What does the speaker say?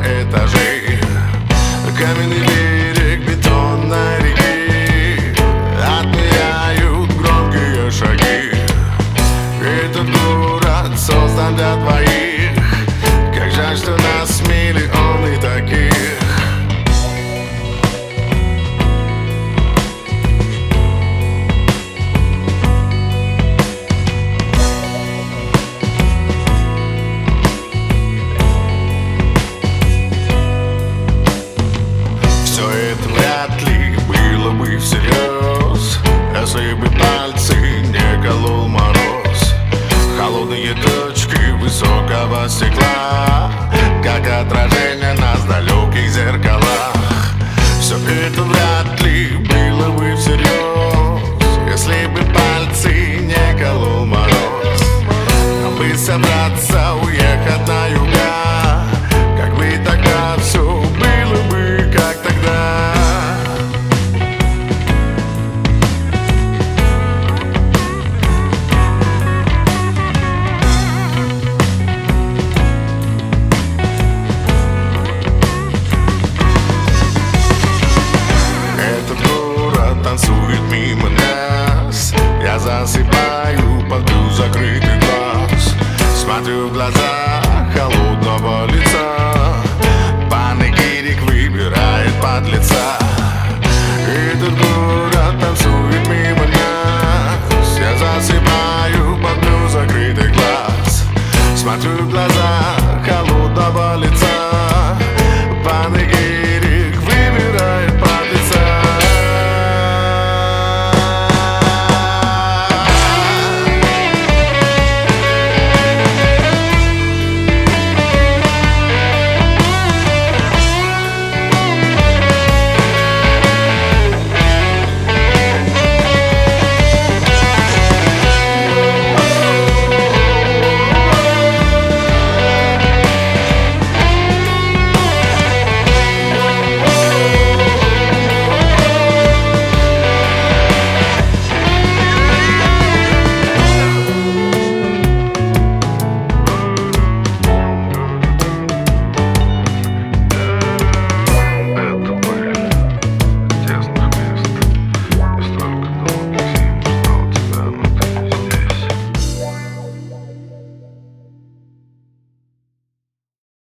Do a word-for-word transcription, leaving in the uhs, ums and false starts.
этажей. Каменный берег бетонной реки отмеряют громкие шаги. Этот город создан для двоих. Как жаль, что нас миллионы таких. Все это вряд ли было бы всерьез, если бы пальцы не колол мороз. Холодные точки высокого стекла, как отражение нас в далеких зеркалах. Все это вряд